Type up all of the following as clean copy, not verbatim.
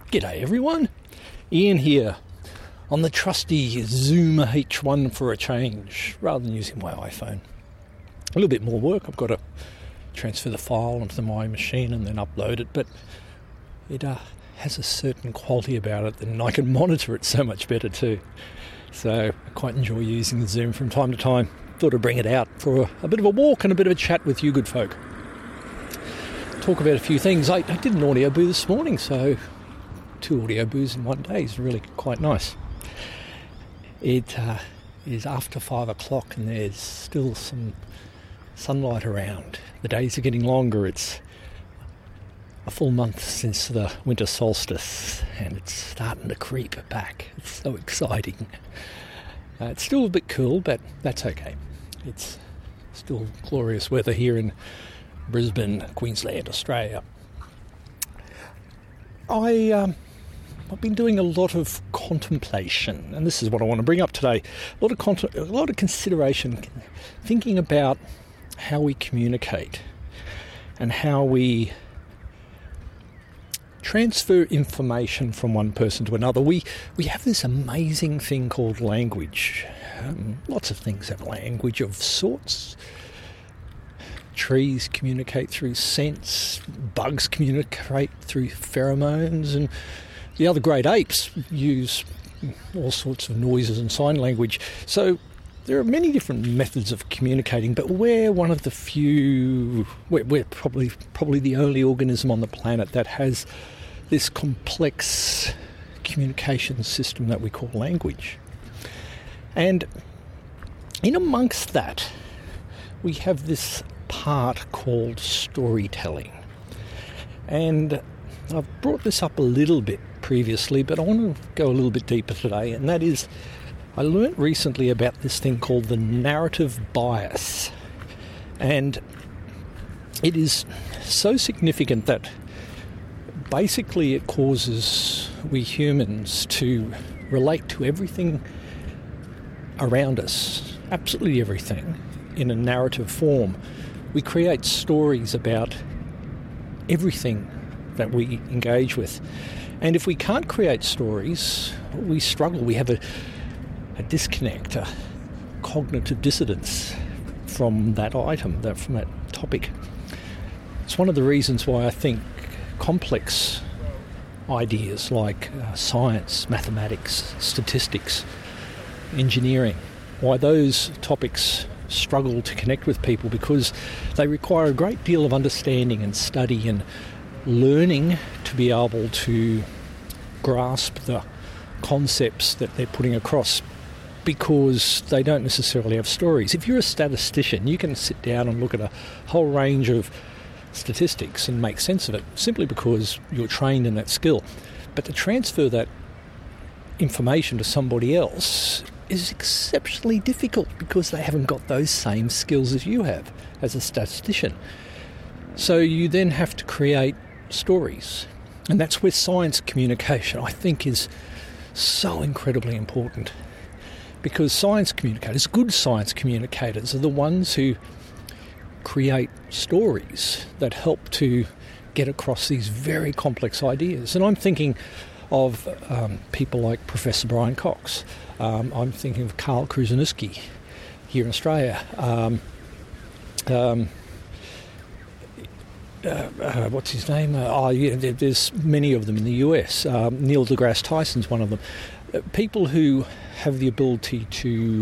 G'day everyone, Ian here on the trusty Zoom H1 for a change, rather than using my iPhone. A little bit more work, I've got to transfer the file onto my machine and then upload it, but it has a certain quality about it and I can monitor it so much better too. So I quite enjoy using the Zoom from time to time. Thought I'd bring it out for a bit of a walk and a bit of a chat with you good folk. Talk about a few things. I did an audio boo this morning, so 2 audio boos in one day is really quite nice. It is after 5 o'clock and there's still some sunlight around. The days are getting longer. It's a full month since the winter solstice and it's starting to creep back. It's so exciting. It's still a bit cool, but that's okay. It's still glorious weather here in Brisbane, Queensland, Australia. I've been doing a lot of contemplation, and this is what I want to bring up today. A lot of consideration, thinking about how we communicate and how we transfer information from one person to another. We have this amazing thing called language. Lots of things have language of sorts. Trees communicate through scents, bugs communicate through pheromones, and the other great apes use all sorts of noises and sign language. So there are many different methods of communicating, but we're one of the few, we're probably the only organism on the planet that has this complex communication system that we call language. And in amongst that, we have this part called storytelling. And I've brought this up a little bit previously, but I want to go a little bit deeper today, and that is, I learnt recently about this thing called the narrative bias. And it is so significant that basically it causes we humans to relate to everything around us, absolutely everything, in a narrative form. We create stories about everything that we engage with. And if we can't create stories, we struggle. We have a disconnect, a cognitive dissonance from that item, from that topic. It's one of the reasons why I think complex ideas like science, mathematics, statistics, engineering, why those topics struggle to connect with people, because they require a great deal of understanding and study and learning to be able to grasp the concepts that they're putting across, because they don't necessarily have stories. If you're a statistician, you can sit down and look at a whole range of statistics and make sense of it simply because you're trained in that skill. But to transfer that information to somebody else is exceptionally difficult because they haven't got those same skills as you have as a statistician. So you then have to create stories. And that's where science communication, I think, is so incredibly important. Because science communicators, good science communicators, are the ones who create stories that help to get across these very complex ideas. And I'm thinking of people like Professor Brian Cox. I'm thinking of Carl Kruszelnicki here in Australia. What's his name? There's many of them in the US. Neil deGrasse Tyson's one of them. People who have the ability to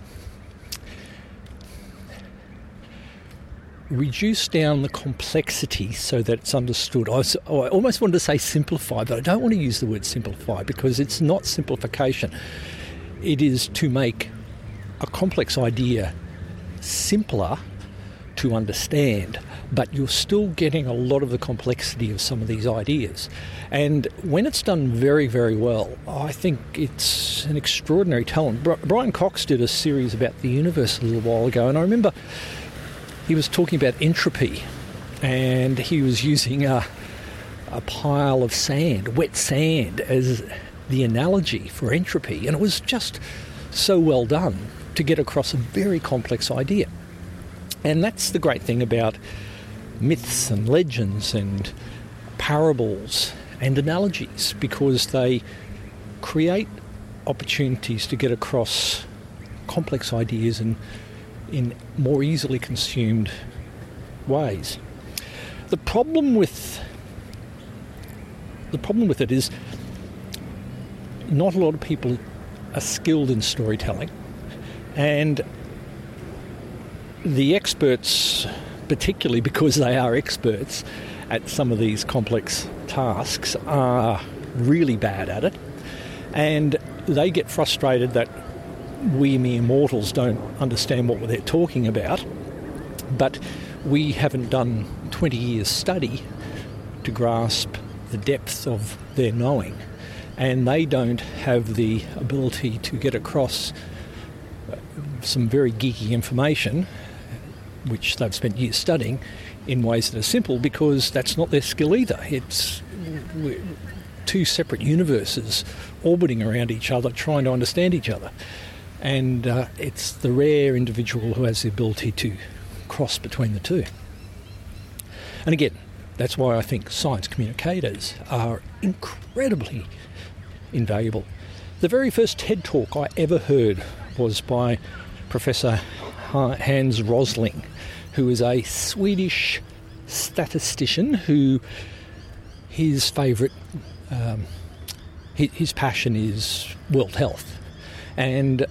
reduce down the complexity so that it's understood. I almost wanted to say simplify, but I don't want to use the word simplify because it's not simplification. It is to make a complex idea simpler to understand, but you're still getting a lot of the complexity of some of these ideas. And when it's done very, very well, I think it's an extraordinary talent. Brian Cox did a series about the universe a little while ago, and I remember he was talking about entropy, and he was using a pile of sand, wet sand, as the analogy for entropy, and it was just so well done to get across a very complex idea. And that's the great thing about myths and legends and parables and analogies, because they create opportunities to get across complex ideas in more easily consumed ways. The problem with it is not a lot of people are skilled in storytelling, and the experts, particularly because they are experts at some of these complex tasks, are really bad at it, and they get frustrated that we mere mortals don't understand what they're talking about, but we haven't done 20 years study to grasp the depth of their knowing, and they don't have the ability to get across some very geeky information which they've spent years studying in ways that are simple, because that's not their skill either. It's two separate universes orbiting around each other, trying to understand each other. And it's the rare individual who has the ability to cross between the two. And again, that's why I think science communicators are incredibly invaluable. The very first TED Talk I ever heard was by Professor Hans Rosling, who is a Swedish statistician who his favourite, his passion is world health. And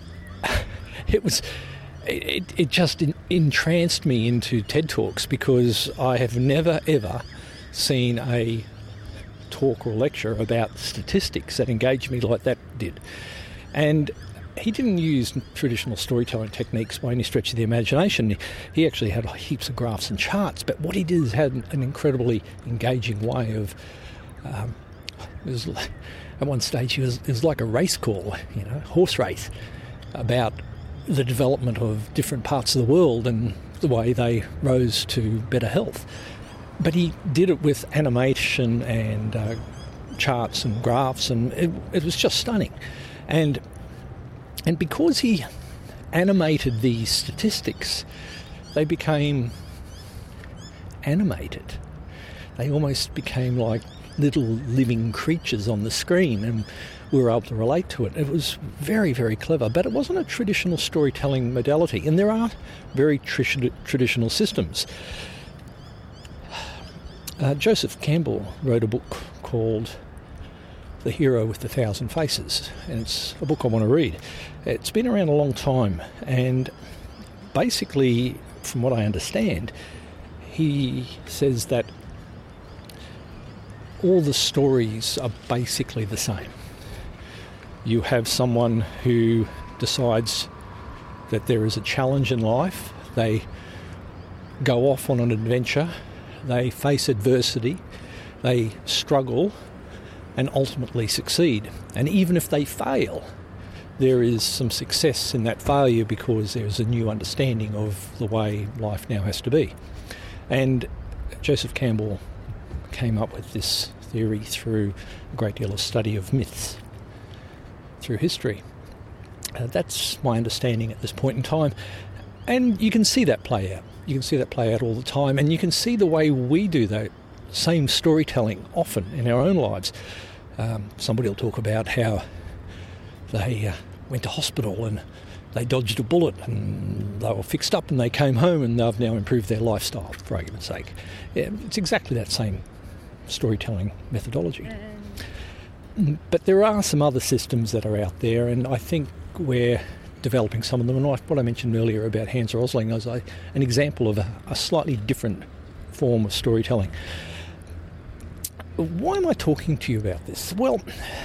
it just entranced me into TED Talks, because I have never ever seen a talk or lecture about statistics that engaged me like that did. And he didn't use traditional storytelling techniques by any stretch of the imagination. He actually had heaps of graphs and charts, but what he did is had an incredibly engaging way of at one stage it was like a race call, horse race, about the development of different parts of the world and the way they rose to better health. But he did it with animation and charts and graphs, and it was just stunning. And because he animated these statistics, they became animated. They almost became like little living creatures on the screen, and we were able to relate to it. It was very, very clever, but it wasn't a traditional storytelling modality, and there are very traditional systems. Joseph Campbell wrote a book called The Hero with the Thousand Faces, and it's a book I want to read. It's been around a long time, and basically, from what I understand, he says that all the stories are basically the same. You have someone who decides that there is a challenge in life, they go off on an adventure, they face adversity, they struggle, and ultimately succeed. And even if they fail, there is some success in that failure, because there's a new understanding of the way life now has to be. And Joseph Campbell came up with this theory through a great deal of study of myths through history. That's my understanding at this point in time. And you can see that play out. You can see that play out all the time, and you can see the way we do that same storytelling often in our own lives. Somebody will talk about how they went to hospital and they dodged a bullet and they were fixed up and they came home and they've now improved their lifestyle, for argument's sake. Yeah, it's exactly that same storytelling methodology. But there are some other systems that are out there, and I think we're developing some of them. And what I mentioned earlier about Hans Rosling is an example of a slightly different form of storytelling. Why am I talking to you about this? Well,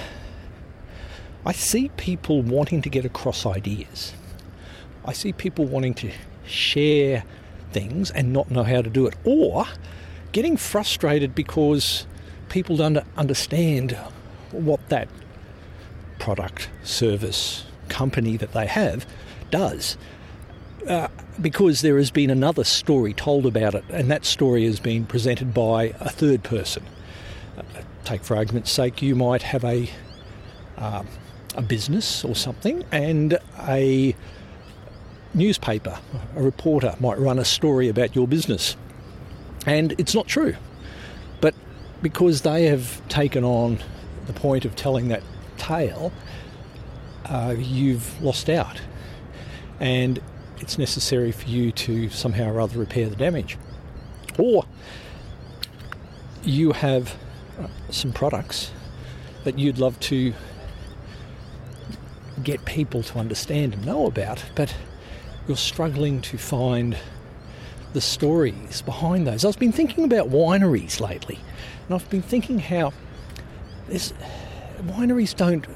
I see people wanting to get across ideas. I see people wanting to share things and not know how to do it, or getting frustrated because people don't understand what that product, service, company that they have does, because there has been another story told about it, and that story has been presented by a third person. Take for argument's sake, you might have a business or something, and a newspaper, a reporter might run a story about your business, and it's not true. But because they have taken on the point of telling that tale, you've lost out. And it's necessary for you to somehow or other repair the damage. Or you have some products that you'd love to get people to understand and know about, but you're struggling to find the stories behind those. I've been thinking about wineries lately, and I've been thinking how wineries don't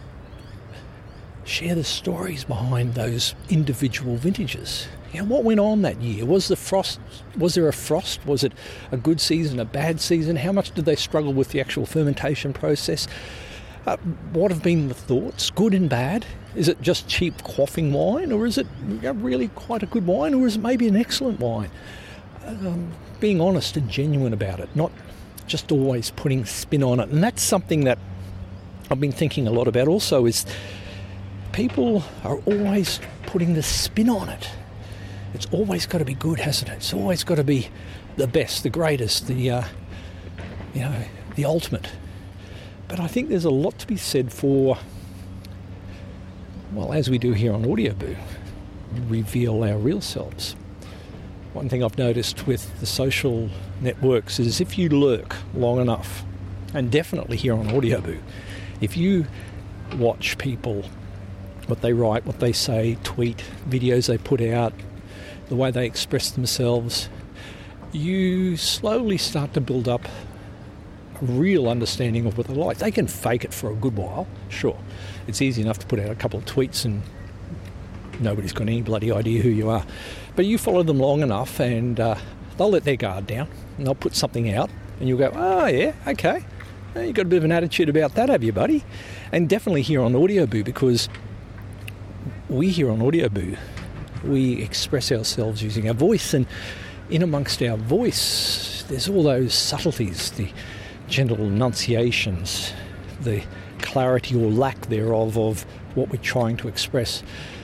share the stories behind those individual vintages. You know, what went on that year? Was there a frost? Was it a good season, a bad season? How much did they struggle with the actual fermentation process? What have been the thoughts, good and bad? Is it just cheap quaffing wine, or is it really quite a good wine, or is it maybe an excellent wine? Being honest and genuine about it, not just always putting spin on it. And that's something that I've been thinking a lot about also, is people are always putting the spin on it. It's always got to be good, hasn't it? It's always got to be the best, the greatest, the ultimate. But I think there's a lot to be said for, well, as we do here on Audioboo, reveal our real selves. One thing I've noticed with the social networks is if you lurk long enough, and definitely here on Audioboo, if you watch people, what they write, what they say, tweet, videos they put out, the way they express themselves, you slowly start to build up a real understanding of what they're like. They can fake it for a good while, sure. It's easy enough to put out a couple of tweets and nobody's got any bloody idea who you are. But you follow them long enough and they'll let their guard down and they'll put something out and you'll go, oh yeah, okay. You've got a bit of an attitude about that, have you, buddy? And definitely here on Audioboo, because we here on Audioboo, we express ourselves using our voice, and in amongst our voice there's all those subtleties, the gentle enunciations, the clarity or lack thereof of what we're trying to express.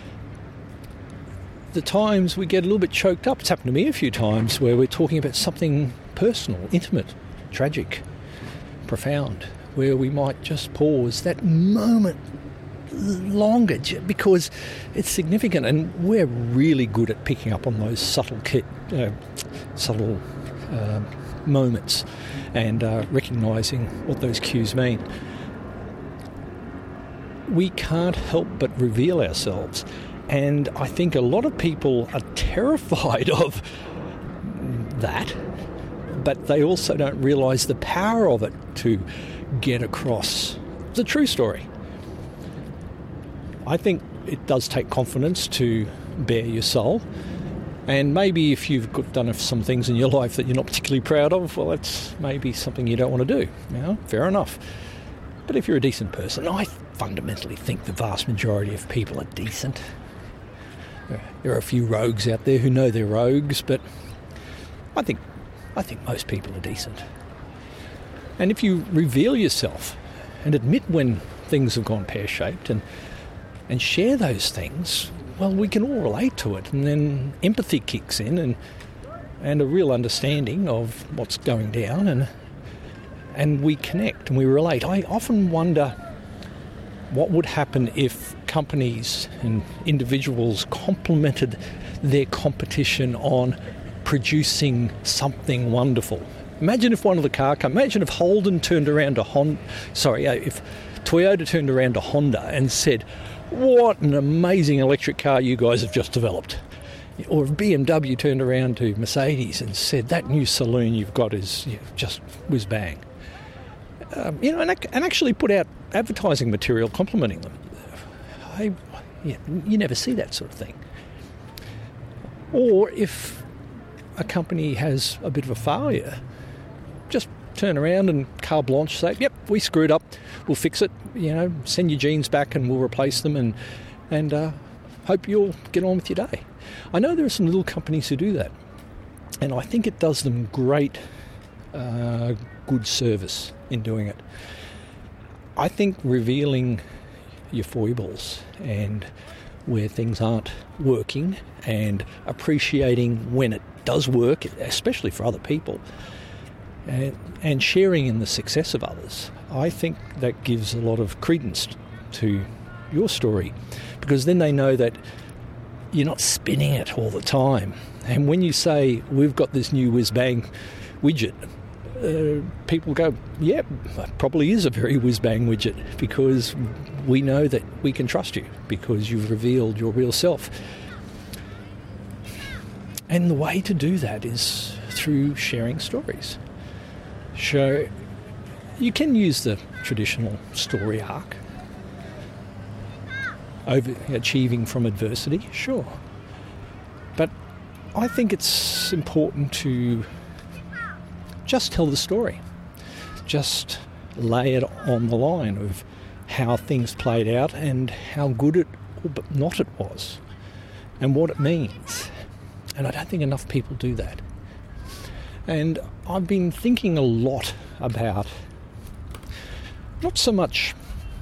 The times we get a little bit choked up, it's happened to me a few times, where we're talking about something personal, intimate, tragic, profound, where we might just pause that moment longer because it's significant, and we're really good at picking up on those subtle moments and recognising what those cues mean. We can't help but reveal ourselves, and I think a lot of people are terrified of that, but they also don't realise the power of it to get across the true story. I think it does take confidence to bare your soul, and maybe if you've done some things in your life that you're not particularly proud of, well, that's maybe something you don't want to do. You know, fair enough. But if you're a decent person, I fundamentally think the vast majority of people are decent. There are a few rogues out there who know they're rogues, but I think most people are decent. And if you reveal yourself and admit when things have gone pear-shaped and share those things, well, we can all relate to it, and then empathy kicks in and a real understanding of what's going down, and we connect and we relate. I often wonder what would happen if companies and individuals complemented their competition on producing something wonderful. Imagine if one of the car companies, imagine if Holden turned around to if Toyota turned around to Honda and said, what an amazing electric car you guys have just developed. Or if BMW turned around to Mercedes and said, that new saloon you've got is just whiz bang. And actually put out advertising material complimenting them. You never see that sort of thing. Or if a company has a bit of a failure, just turn around and carte blanche say, yep, we screwed up, we'll fix it, send your jeans back and we'll replace them, and hope you'll get on with your day. I know there are some little companies who do that, and I think it does them great good service in doing it. I think revealing your foibles and where things aren't working and appreciating when it does work, especially for other people, and sharing in the success of others, I think that gives a lot of credence to your story, because then they know that you're not spinning it all the time. And when you say, we've got this new whiz-bang widget, people go, yeah, that probably is a very whiz-bang widget, because we know that we can trust you because you've revealed your real self. And the way to do that is through sharing stories. So you can use the traditional story arc, overachieving from adversity, sure. But I think it's important to just tell the story. Just lay it on the line of how things played out and how good it or not it was and what it means. And I don't think enough people do that. And I've been thinking a lot about not so much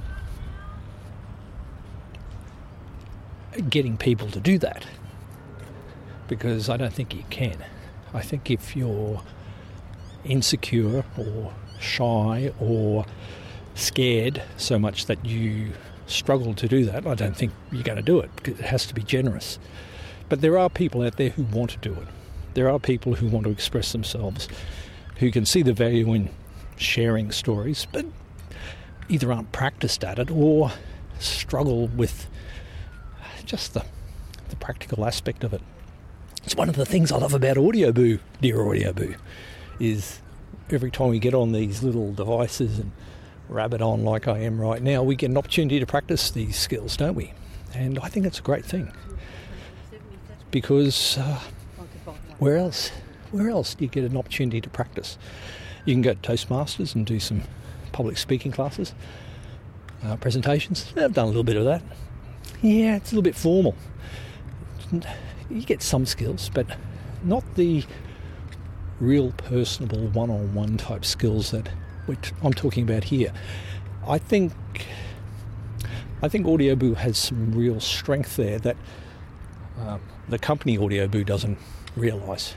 getting people to do that, because I don't think you can. I think if you're insecure or shy or scared so much that you struggle to do that, I don't think you're going to do it, because it has to be generous. But there are people out there who want to do it. There are people who want to express themselves, who can see the value in sharing stories, but either aren't practiced at it or struggle with just the practical aspect of it. It's one of the things I love about Audioboo, dear Audioboo, is every time we get on these little devices and rabbit on like I am right now, we get an opportunity to practice these skills, don't we? And I think it's a great thing, because where else do you get an opportunity to practice? You can go to Toastmasters and do some public speaking classes, presentations. I've done a little bit of that. Yeah, it's a little bit formal. You get some skills, but not the real personable one-on-one type skills that I'm talking about here. I think Audioboo has some real strength there that the company Audioboo doesn't realise.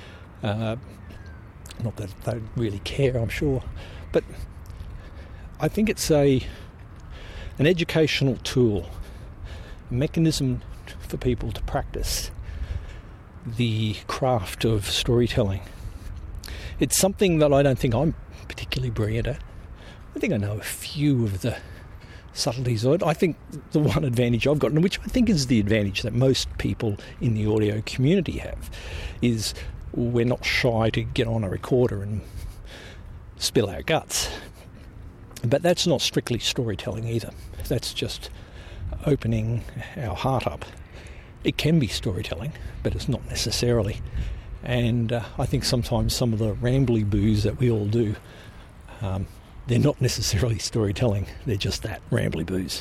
Not that they really care, I'm sure, but I think it's an educational tool, a mechanism for people to practice the craft of storytelling. It's something that I don't think I'm particularly brilliant at. I think I know a few of the subtleties of it. I think the one advantage I've got, and which I think is the advantage that most people in the audio community have, is we're not shy to get on a recorder and spill our guts. But that's not strictly storytelling either. That's just opening our heart up. It can be storytelling, but it's not necessarily. And I think sometimes some of the rambly boos that we all do, they're not necessarily storytelling, they're just that, rambly boos.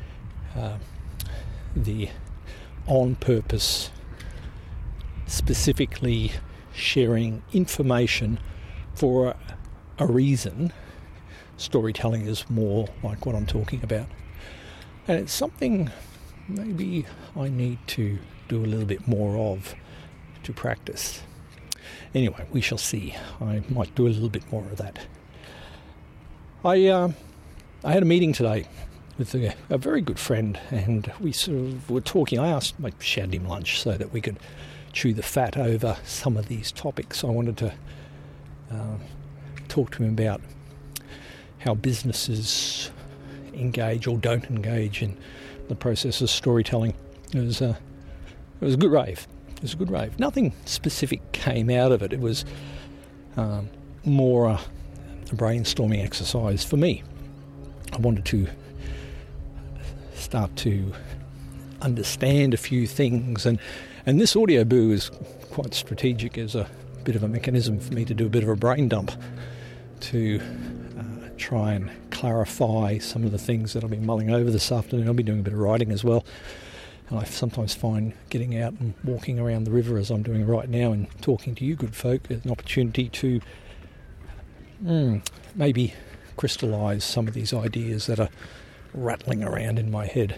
The on-purpose, specifically sharing information for a reason, storytelling is more like what I'm talking about. And it's something maybe I need to do a little bit more of to practice. Anyway, we shall see. I might do a little bit more of that. I had a meeting today with a very good friend, and we sort of were talking. I shared him lunch so that we could chew the fat over some of these topics. I wanted to talk to him about how businesses engage or don't engage in the process of storytelling. It was a good rave. It was a good rave. Nothing specific came out of it. It was more a brainstorming exercise for me. I wanted to start to understand a few things, and this Audioboo is quite strategic as a bit of a mechanism for me to do a bit of a brain dump, to try and clarify some of the things that I've been mulling over this afternoon. I'll be doing a bit of writing as well. And I sometimes find getting out and walking around the river, as I'm doing right now, and talking to you good folk, is an opportunity to maybe crystallise some of these ideas that are rattling around in my head.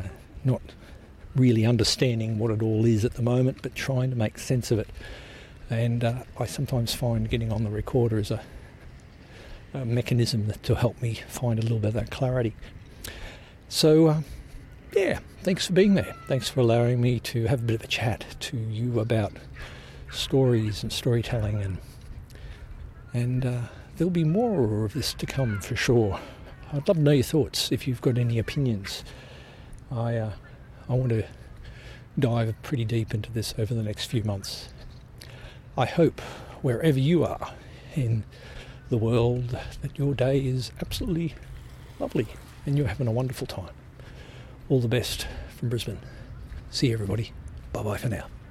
Not really understanding what it all is at the moment, but trying to make sense of it And I sometimes find getting on the recorder is a mechanism to help me find a little bit of that clarity. So, thanks for being there. Thanks for allowing me to have a bit of a chat to you about stories and storytelling, and there'll be more of this to come for sure. I'd love to know your thoughts if you've got any opinions. I want to dive pretty deep into this over the next few months. I hope wherever you are in the world that your day is absolutely lovely and you're having a wonderful time. All the best from Brisbane. See you, everybody. Bye-bye for now.